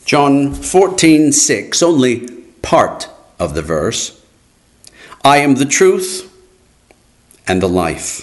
John 14:6, only part of the verse. I am the truth and the life.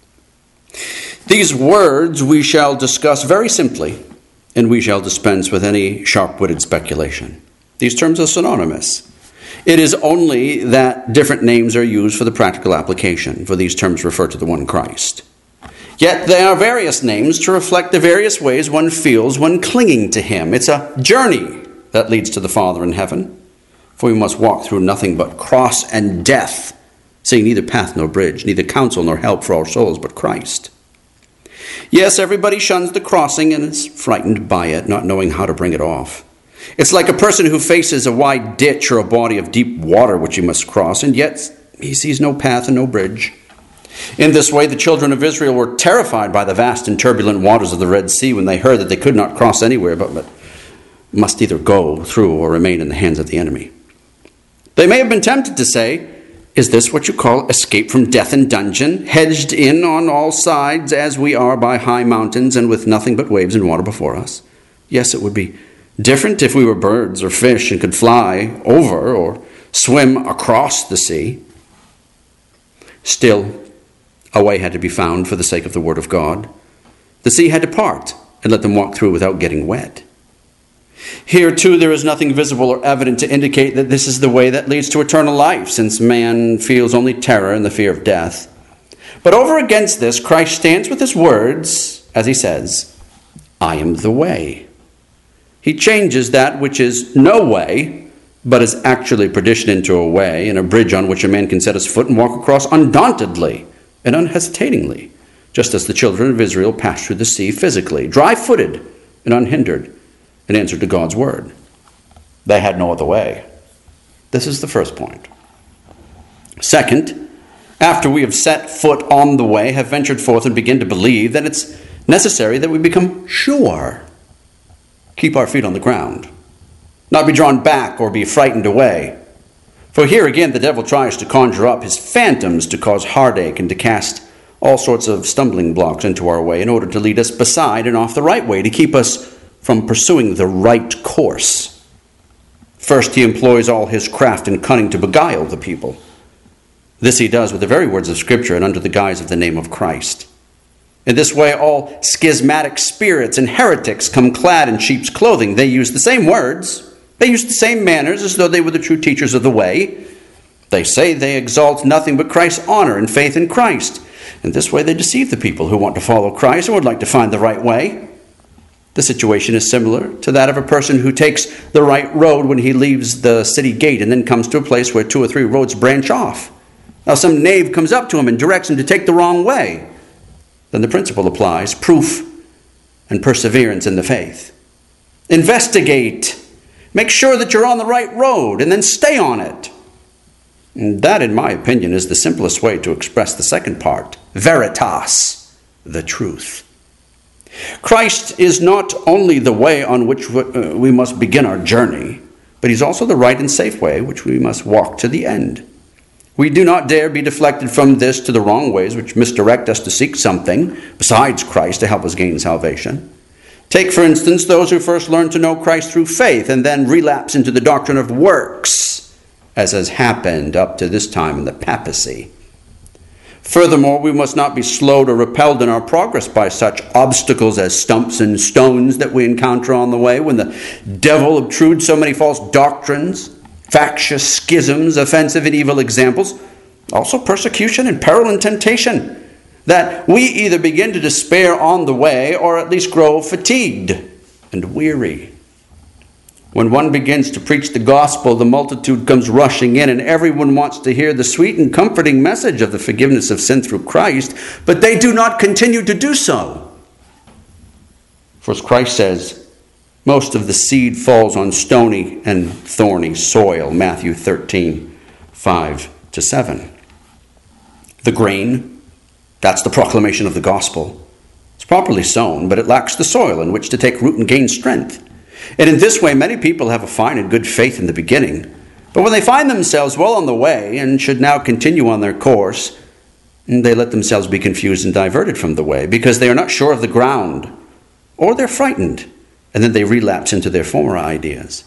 These words we shall discuss very simply, and we shall dispense with any sharp-witted speculation. These terms are synonymous. It is only that different names are used for the practical application, for these terms refer to the one Christ. Yet there are various names to reflect the various ways one feels when clinging to him. It's a journey that leads to the Father in heaven, for we must walk through nothing but cross and death, seeing neither path nor bridge, neither counsel nor help for our souls but Christ. Yes, everybody shuns the crossing and is frightened by it, not knowing how to bring it off. It's like a person who faces a wide ditch or a body of deep water which he must cross, and yet he sees no path and no bridge. In this way, the children of Israel were terrified by the vast and turbulent waters of the Red Sea when they heard that they could not cross anywhere, but must either go through or remain in the hands of the enemy. They may have been tempted to say, is this what you call escape from death and dungeon, hedged in on all sides as we are by high mountains and with nothing but waves and water before us? Yes, it would be different if we were birds or fish and could fly over or swim across the sea. Still, a way had to be found for the sake of the word of God. The sea had to part and let them walk through without getting wet. Here, too, there is nothing visible or evident to indicate that this is the way that leads to eternal life, since man feels only terror and the fear of death. But over against this, Christ stands with his words, as he says, I am the way. He changes that which is no way, but is actually perdition into a way, and a bridge on which a man can set his foot and walk across undauntedly and unhesitatingly, just as the children of Israel passed through the sea physically, dry-footed and unhindered, in answer to God's word. They had no other way. This is the first point. Second, after we have set foot on the way, have ventured forth and begin to believe, then it's necessary that we become sure. Keep our feet on the ground, not be drawn back or be frightened away. For here again the devil tries to conjure up his phantoms to cause heartache and to cast all sorts of stumbling blocks into our way in order to lead us beside and off the right way, to keep us from pursuing the right course. First, he employs all his craft and cunning to beguile the people. This he does with the very words of Scripture and under the guise of the name of Christ. In this way, all schismatic spirits and heretics come clad in sheep's clothing. They use the same words. They use the same manners as though they were the true teachers of the way. They say they exalt nothing but Christ's honor and faith in Christ. In this way, they deceive the people who want to follow Christ and would like to find the right way. The situation is similar to that of a person who takes the right road when he leaves the city gate and then comes to a place where 2 or 3 roads branch off. Now some knave comes up to him and directs him to take the wrong way. Then the principle applies, proof and perseverance in the faith. Investigate. Make sure that you're on the right road and then stay on it. And that, in my opinion, is the simplest way to express the second part. Veritas, the truth. Christ is not only the way on which we must begin our journey, but he's also the right and safe way which we must walk to the end. We do not dare be deflected from this to the wrong ways which misdirect us to seek something besides Christ to help us gain salvation. Take, for instance, those who first learn to know Christ through faith and then relapse into the doctrine of works, as has happened up to this time in the papacy. Furthermore, we must not be slowed or repelled in our progress by such obstacles as stumps and stones that we encounter on the way when the devil obtrudes so many false doctrines, factious schisms, offensive and evil examples, also persecution and peril and temptation, that we either begin to despair on the way or at least grow fatigued and weary. When one begins to preach the gospel, the multitude comes rushing in, and everyone wants to hear the sweet and comforting message of the forgiveness of sin through Christ, but they do not continue to do so. For as Christ says, most of the seed falls on stony and thorny soil, Matthew 13, 5-7. The grain, that's the proclamation of the gospel. It's properly sown, but it lacks the soil in which to take root and gain strength. And in this way, many people have a fine and good faith in the beginning. But when they find themselves well on the way and should now continue on their course, they let themselves be confused and diverted from the way because they are not sure of the ground, or they're frightened and then they relapse into their former ideas.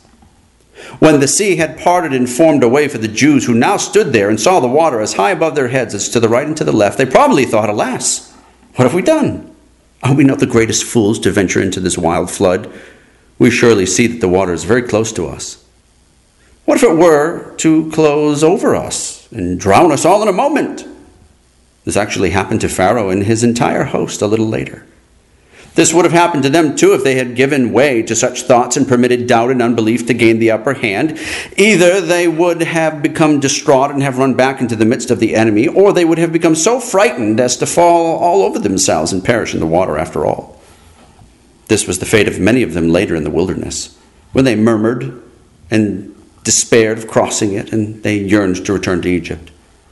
When the sea had parted and formed a way for the Jews who now stood there and saw the water as high above their heads as to the right and to the left, they probably thought, alas, what have we done? Are we not the greatest fools to venture into this wild flood? We surely see that the water is very close to us. What if it were to close over us and drown us all in a moment? This actually happened to Pharaoh and his entire host a little later. This would have happened to them too if they had given way to such thoughts and permitted doubt and unbelief to gain the upper hand. Either they would have become distraught and have run back into the midst of the enemy, or they would have become so frightened as to fall all over themselves and perish in the water after all. This was the fate of many of them later in the wilderness, when they murmured and despaired of crossing it, and they yearned to return to Egypt.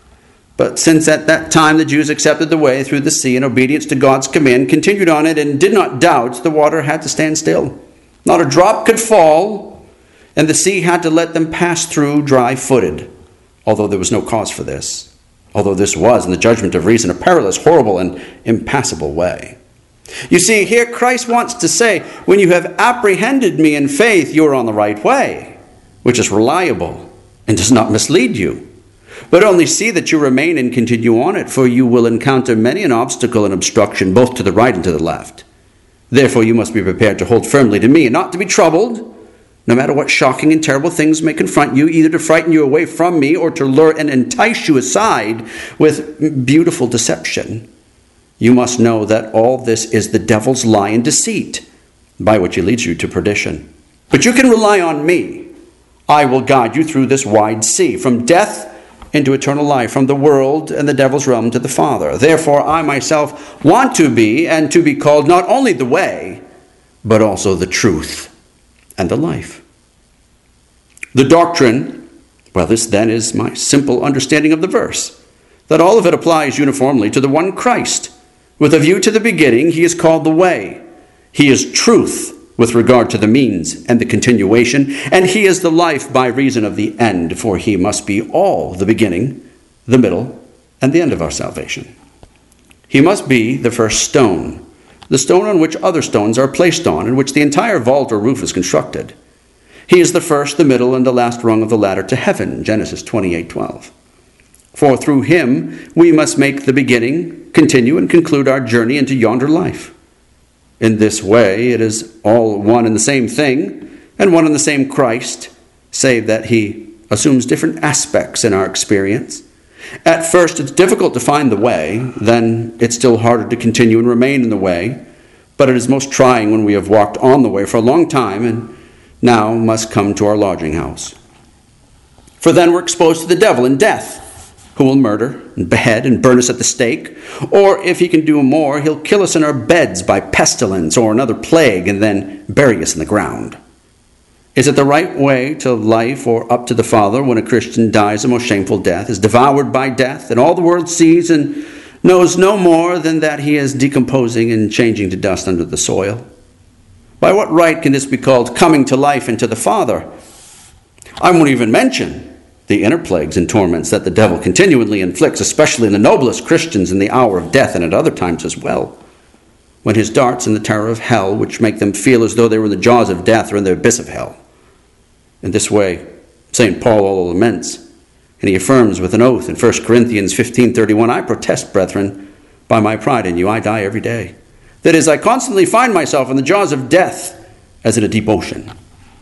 But since at that time the Jews accepted the way through the sea in obedience to God's command, continued on it, and did not doubt, the water had to stand still. Not a drop could fall, and the sea had to let them pass through dry-footed, although there was no cause for this, although this was, in the judgment of reason, a perilous, horrible, and impassable way. You see, here Christ wants to say, when you have apprehended me in faith, you are on the right way, which is reliable and does not mislead you. But only see that you remain and continue on it, for you will encounter many an obstacle and obstruction, both to the right and to the left. Therefore you must be prepared to hold firmly to me, and not to be troubled, no matter what shocking and terrible things may confront you, either to frighten you away from me, or to lure and entice you aside with beautiful deception. You must know that all this is the devil's lie and deceit, by which he leads you to perdition. But you can rely on me. I will guide you through this wide sea, from death into eternal life, from the world and the devil's realm to the Father. Therefore, I myself want to be and to be called not only the way, but also the truth and the life. The doctrine, well, this then is my simple understanding of the verse, that all of it applies uniformly to the one Christ. With a view to the beginning, he is called the way. He is truth with regard to the means and the continuation, and he is the life by reason of the end, for he must be all the beginning, the middle, and the end of our salvation. He must be the first stone, the stone on which other stones are placed on, in which the entire vault or roof is constructed. He is the first, the middle, and the last rung of the ladder to heaven, Genesis 28:12. For through him we must make the beginning, continue, and conclude our journey into yonder life. In this way, it is all one and the same thing, and one and the same Christ, save that he assumes different aspects in our experience. At first, it's difficult to find the way, then it's still harder to continue and remain in the way, but it is most trying when we have walked on the way for a long time and now must come to our lodging house. For then we're exposed to the devil and death, who will murder and behead and burn us at the stake. Or if he can do more, he'll kill us in our beds by pestilence or another plague and then bury us in the ground. Is it the right way to life or up to the Father when a Christian dies a most shameful death, is devoured by death, and all the world sees and knows no more than that he is decomposing and changing to dust under the soil? By what right can this be called coming to life and to the Father? I won't even mention the inner plagues and torments that the devil continually inflicts, especially in the noblest Christians in the hour of death and at other times as well, when his darts and the terror of hell, which make them feel as though they were in the jaws of death or in the abyss of hell. In this way, St. Paul all laments, and he affirms with an oath in 1 Corinthians 15:31, I protest, brethren, by my pride in you, I die every day. That is, I constantly find myself in the jaws of death as in a deep ocean.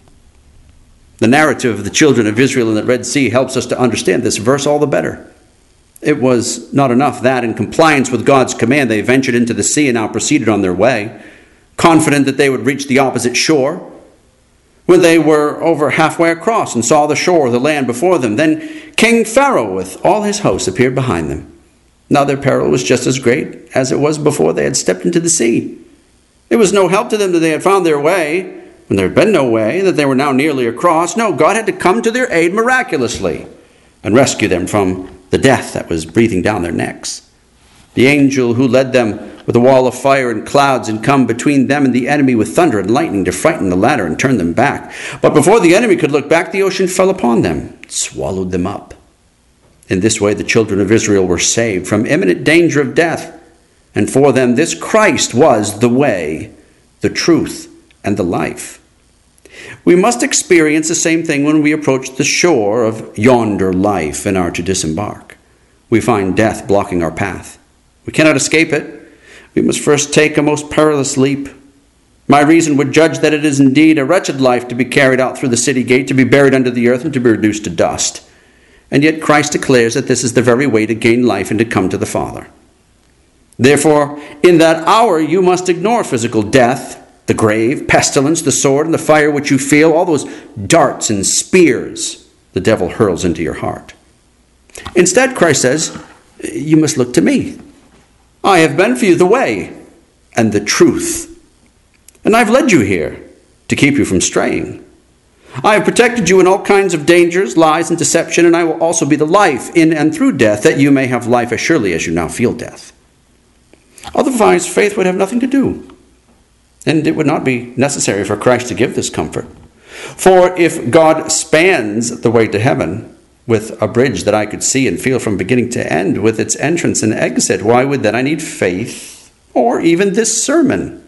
The narrative of the children of Israel in the Red Sea helps us to understand this verse all the better. It was not enough that, in compliance with God's command, they ventured into the sea and now proceeded on their way, confident that they would reach the opposite shore. When they were over halfway across and saw the shore, the land before them, then King Pharaoh with all his hosts appeared behind them. Now their peril was just as great as it was before they had stepped into the sea. It was no help to them that they had found their way, when there had been no way, that they were now nearly across. No, God had to come to their aid miraculously and rescue them from the death that was breathing down their necks. The angel who led them with a wall of fire and clouds and come between them and the enemy with thunder and lightning to frighten the latter and turn them back. But before the enemy could look back, the ocean fell upon them, swallowed them up. In this way the children of Israel were saved from imminent danger of death. And for them this Christ was the way, the truth, and the life. We must experience the same thing when we approach the shore of yonder life and are to disembark. We find death blocking our path. We cannot escape it. We must first take a most perilous leap. My reason would judge that it is indeed a wretched life to be carried out through the city gate, to be buried under the earth, and to be reduced to dust. And yet Christ declares that this is the very way to gain life and to come to the Father. Therefore, in that hour you must ignore physical death, the grave, pestilence, the sword, and the fire which you feel, all those darts and spears the devil hurls into your heart. Instead, Christ says, you must look to me. I have been for you the way and the truth. And I've led you here to keep you from straying. I have protected you in all kinds of dangers, lies, and deception, and I will also be the life in and through death, that you may have life as surely as you now feel death. Otherwise, faith would have nothing to do, and it would not be necessary for Christ to give this comfort. For if God spans the way to heaven with a bridge that I could see and feel from beginning to end, with its entrance and exit, why would then I need faith or even this sermon?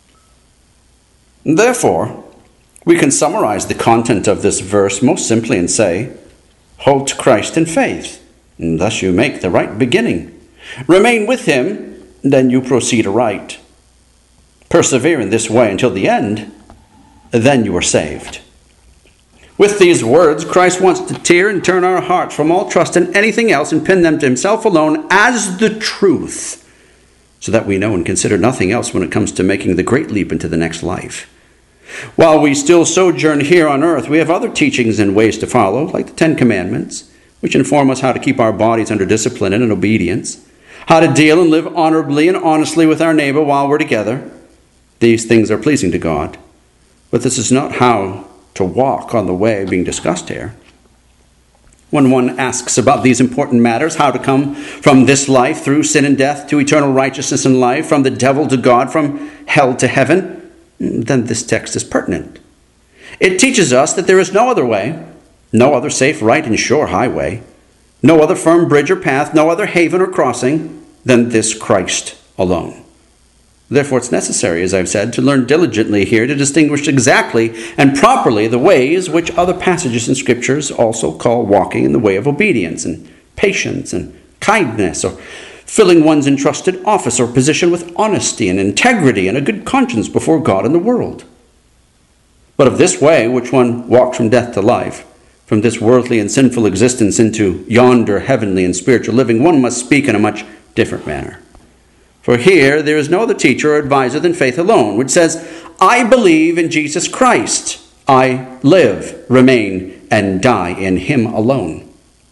Therefore, we can summarize the content of this verse most simply and say, hold to Christ in faith, and thus you make the right beginning. Remain with him, then you proceed aright. Persevere in this way until the end, then you are saved. With these words, Christ wants to tear and turn our hearts from all trust in anything else and pin them to himself alone as the truth, so that we know and consider nothing else when it comes to making the great leap into the next life. While we still sojourn here on earth, we have other teachings and ways to follow, like the 10 Commandments, which inform us how to keep our bodies under discipline and in obedience, how to deal and live honorably and honestly with our neighbor while we're together. These things are pleasing to God, but this is not how to walk on the way being discussed here. When one asks about these important matters, how to come from this life through sin and death to eternal righteousness and life, from the devil to God, from hell to heaven, then this text is pertinent. It teaches us that there is no other way, no other safe, right, and sure highway, no other firm bridge or path, no other haven or crossing than this Christ alone. Therefore, it's necessary, as I've said, to learn diligently here to distinguish exactly and properly the ways which other passages in Scriptures also call walking in the way of obedience and patience and kindness, or filling one's entrusted office or position with honesty and integrity and a good conscience before God and the world. But of this way, which one walks from death to life, from this worldly and sinful existence into yonder heavenly and spiritual living, one must speak in a much different manner. For here there is no other teacher or advisor than faith alone, which says, I believe in Jesus Christ. I live, remain, and die in him alone.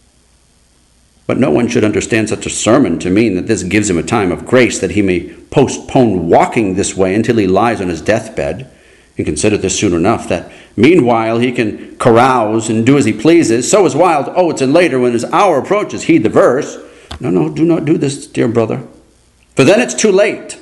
But no one should understand such a sermon to mean that this gives him a time of grace that he may postpone walking this way until he lies on his deathbed, and consider this soon enough, that meanwhile he can carouse and do as he pleases, sow his wild oats, and later when his hour approaches, heed the verse. No, do not do this, dear brother, for then it's too late.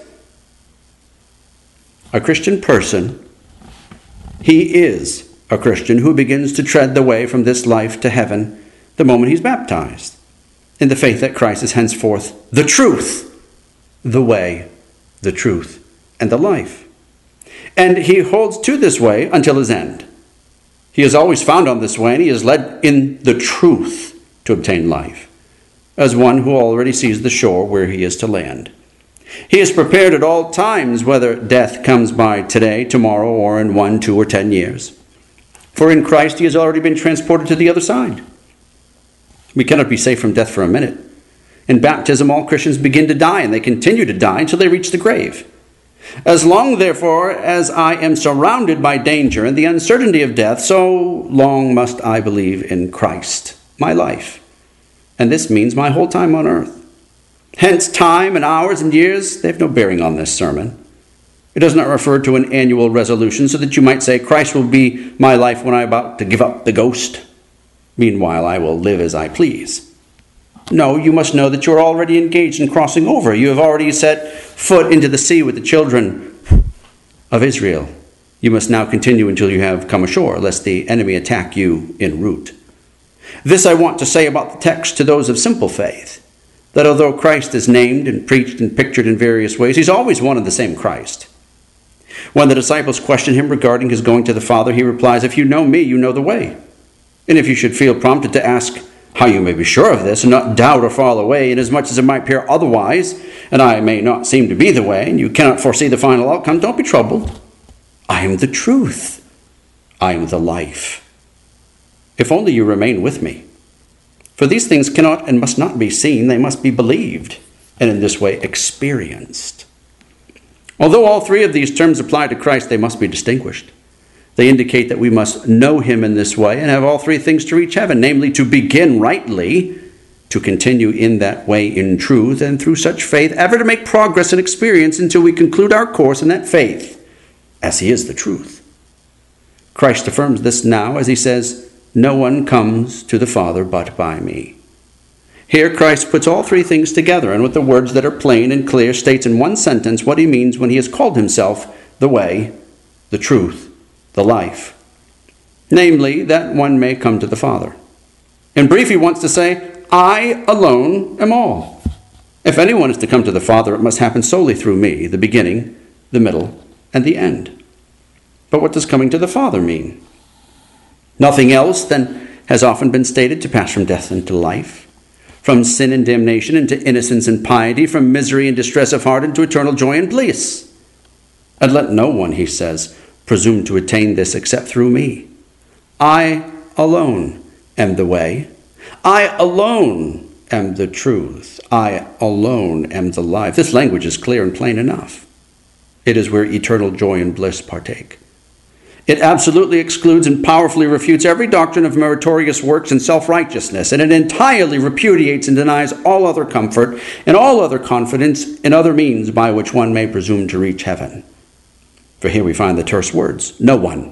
A Christian person, he is a Christian who begins to tread the way from this life to heaven the moment he's baptized, in the faith that Christ is henceforth the truth, the way, the truth, and the life. And he holds to this way until his end. He is always found on this way, and he is led in the truth to obtain life, as one who already sees the shore where he is to land. He is prepared at all times, whether death comes by today, tomorrow, or in 1, 2, or 10 years. For in Christ he has already been transported to the other side. We cannot be safe from death for a minute. In baptism, all Christians begin to die, and they continue to die until they reach the grave. As long, therefore, as I am surrounded by danger and the uncertainty of death, so long must I believe in Christ, my life. And this means my whole time on earth. Hence, time and hours and years, they have no bearing on this sermon. It does not refer to an annual resolution, so that you might say, Christ will be my life when I am about to give up the ghost. Meanwhile, I will live as I please. No, you must know that you are already engaged in crossing over. You have already set foot into the sea with the children of Israel. You must now continue until you have come ashore, lest the enemy attack you en route. This I want to say about the text to those of simple faith, that although Christ is named and preached and pictured in various ways, he's always one and the same Christ. When the disciples question him regarding his going to the Father, he replies, "If you know me, you know the way. And if you should feel prompted to ask how you may be sure of this, and not doubt or fall away, inasmuch as it might appear otherwise, and I may not seem to be the way, and you cannot foresee the final outcome, don't be troubled. I am the truth. I am the life. If only you remain with me. For these things cannot and must not be seen, they must be believed, and in this way experienced." Although all three of these terms apply to Christ, they must be distinguished. They indicate that we must know him in this way and have all three things to reach heaven, namely to begin rightly, to continue in that way in truth, and through such faith ever to make progress and experience until we conclude our course in that faith, as he is the truth. Christ affirms this now as he says, "No one comes to the Father but by me." Here Christ puts all three things together, and with the words that are plain and clear, states in one sentence what he means when he has called himself the way, the truth, the life. Namely, that one may come to the Father. In brief, he wants to say, I alone am all. If anyone is to come to the Father, it must happen solely through me, the beginning, the middle, and the end. But what does coming to the Father mean? Nothing else than has often been stated, to pass from death into life, from sin and damnation into innocence and piety, from misery and distress of heart into eternal joy and bliss. And let no one, he says, presume to attain this except through me. I alone am the way. I alone am the truth. I alone am the life. This language is clear and plain enough. It is where eternal joy and bliss partake. It absolutely excludes and powerfully refutes every doctrine of meritorious works and self-righteousness, and it entirely repudiates and denies all other comfort and all other confidence in other means by which one may presume to reach heaven. For here we find the terse words, no one.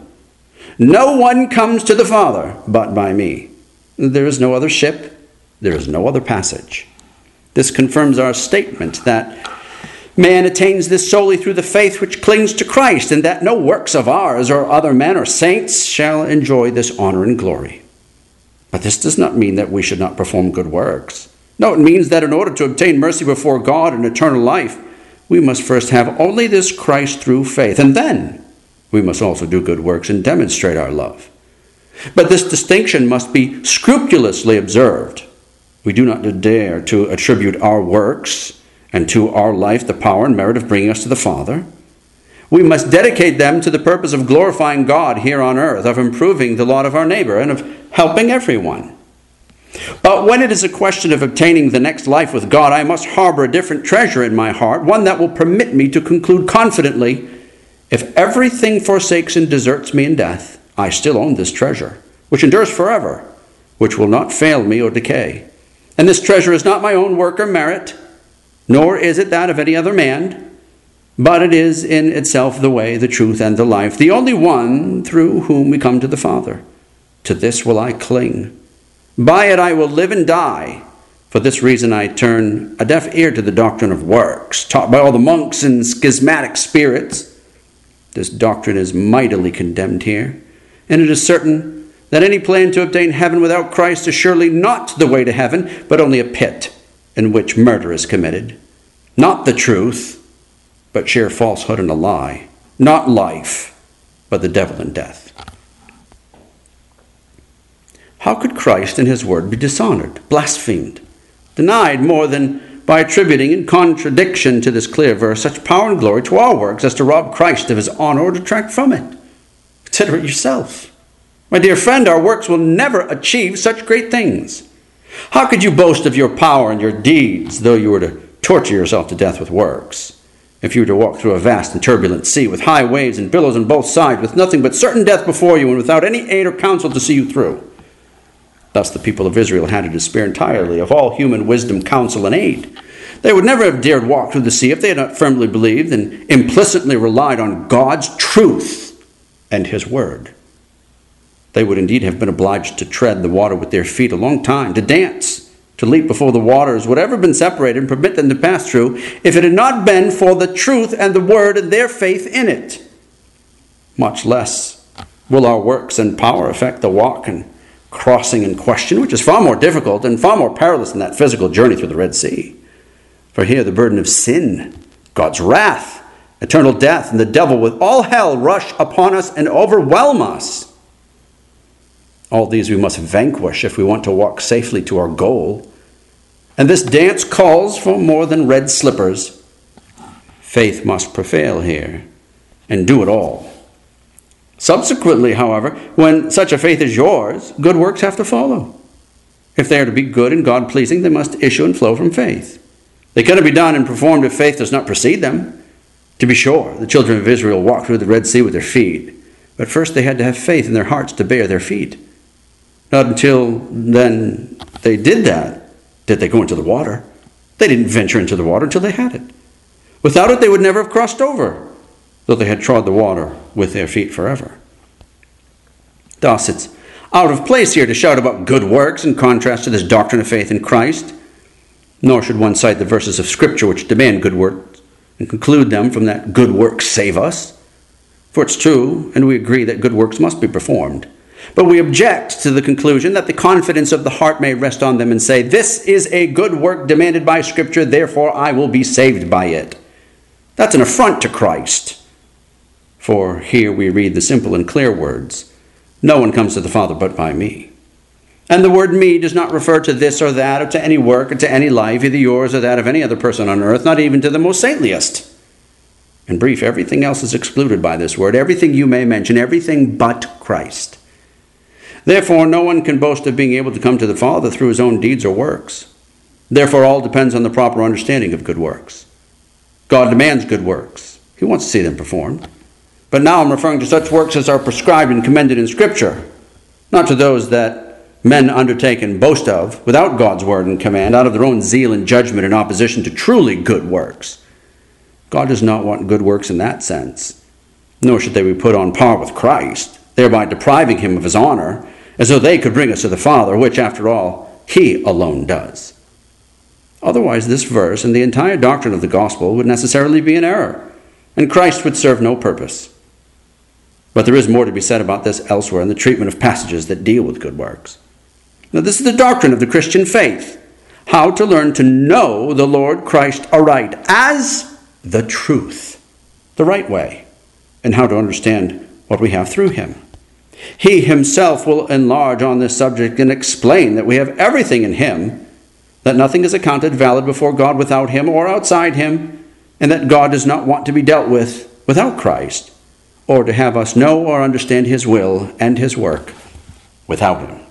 No one comes to the Father but by me. There is no other ship, there is no other passage. This confirms our statement that man attains this solely through the faith which clings to Christ, and that no works of ours or other men or saints shall enjoy this honor and glory. But this does not mean that we should not perform good works. No, it means that in order to obtain mercy before God and eternal life, we must first have only this Christ through faith, and then we must also do good works and demonstrate our love. But this distinction must be scrupulously observed. We do not dare to attribute our works and to our life the power and merit of bringing us to the Father. We must dedicate them to the purpose of glorifying God here on earth, of improving the lot of our neighbor, and of helping everyone. But when it is a question of obtaining the next life with God, I must harbor a different treasure in my heart, one that will permit me to conclude confidently, if everything forsakes and deserts me in death, I still own this treasure, which endures forever, which will not fail me or decay. And this treasure is not my own work or merit, nor is it that of any other man, but it is in itself the way, the truth, and the life, the only one through whom we come to the Father. To this will I cling. By it I will live and die. For this reason I turn a deaf ear to the doctrine of works, taught by all the monks and schismatic spirits. This doctrine is mightily condemned here, and it is certain that any plan to obtain heaven without Christ is surely not the way to heaven, but only a pit in which murder is committed. Not the truth, but sheer falsehood and a lie. Not life, but the devil and death. How could Christ and his word be dishonored, blasphemed, denied more than by attributing in contradiction to this clear verse such power and glory to our works as to rob Christ of his honor or detract from it? Consider it yourself. My dear friend, our works will never achieve such great things. How could you boast of your power and your deeds, though you were to torture yourself to death with works? If you were to walk through a vast and turbulent sea with high waves and billows on both sides, with nothing but certain death before you and without any aid or counsel to see you through. Thus the people of Israel had to despair entirely of all human wisdom, counsel, and aid. They would never have dared walk through the sea if they had not firmly believed and implicitly relied on God's truth and his word. They would indeed have been obliged to tread the water with their feet a long time, to dance, to leap before the waters would ever have been separated and permit them to pass through, if it had not been for the truth and the word and their faith in it. Much less will our works and power affect the walk and crossing in question, which is far more difficult and far more perilous than that physical journey through the Red Sea. For here the burden of sin, God's wrath, eternal death, and the devil with all hell rush upon us and overwhelm us. All these we must vanquish if we want to walk safely to our goal. And this dance calls for more than red slippers. Faith must prevail here and do it all. Subsequently, however, when such a faith is yours, good works have to follow. If they are to be good and God-pleasing, they must issue and flow from faith. They cannot be done and performed if faith does not precede them. To be sure, the children of Israel walked through the Red Sea with their feet, but first they had to have faith in their hearts to bear their feet. Not until then they did that did they go into the water. They didn't venture into the water until they had it. Without it, they would never have crossed over, though they had trod the water with their feet forever. Thus, it's out of place here to shout about good works in contrast to this doctrine of faith in Christ. Nor should one cite the verses of Scripture which demand good works and conclude them from that good works save us. For it's true, and we agree that good works must be performed. But we object to the conclusion that the confidence of the heart may rest on them and say, this is a good work demanded by Scripture, therefore I will be saved by it. That's an affront to Christ. For here we read the simple and clear words, no one comes to the Father but by me. And the word me does not refer to this or that, or to any work, or to any life, either yours or that of any other person on earth, not even to the most saintliest. In brief, everything else is excluded by this word, everything you may mention, everything but Christ. Therefore, no one can boast of being able to come to the Father through his own deeds or works. Therefore, all depends on the proper understanding of good works. God demands good works. He wants to see them performed. But now I'm referring to such works as are prescribed and commended in Scripture, not to those that men undertake and boast of without God's word and command, out of their own zeal and judgment in opposition to truly good works. God does not want good works in that sense, nor should they be put on par with Christ, thereby depriving him of his honor, as though they could bring us to the Father, which, after all, he alone does. Otherwise, this verse and the entire doctrine of the gospel would necessarily be in error, and Christ would serve no purpose. But there is more to be said about this elsewhere in the treatment of passages that deal with good works. Now, this is the doctrine of the Christian faith, how to learn to know the Lord Christ aright, as the truth, the right way, and how to understand what we have through him. He himself will enlarge on this subject and explain that we have everything in him, that nothing is accounted valid before God without him or outside him, and that God does not want to be dealt with without Christ, or to have us know or understand his will and his work without him.